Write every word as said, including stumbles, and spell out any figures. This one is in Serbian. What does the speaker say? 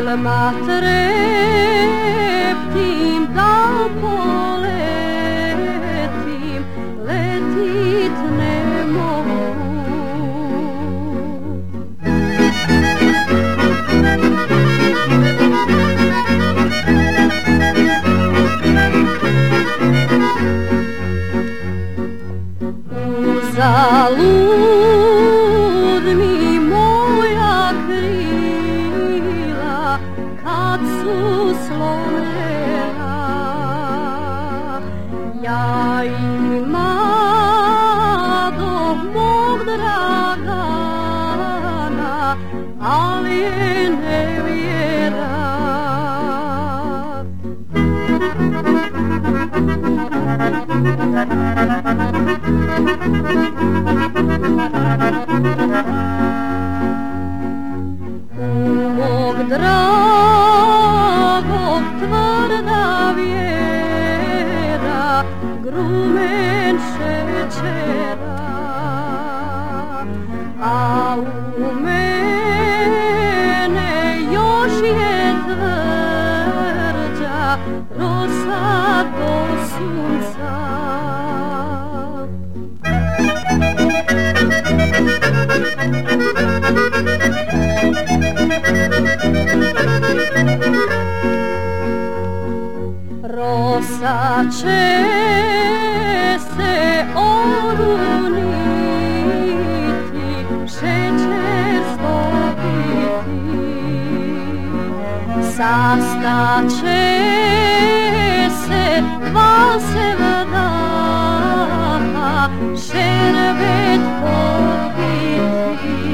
krilima treptim, da poletim, letit ne mogu. Uzalud mi moja krila kad su slomljena. Ja imam mog Dragana, ali je nevjera. U mog dragog tvrda vjera, grumen šećera, a u mene još je tvrđa rosa do sunca. Rosa će se oruniti, šećer stopiti, sastaće se dva sevdaha, šerbet popiti.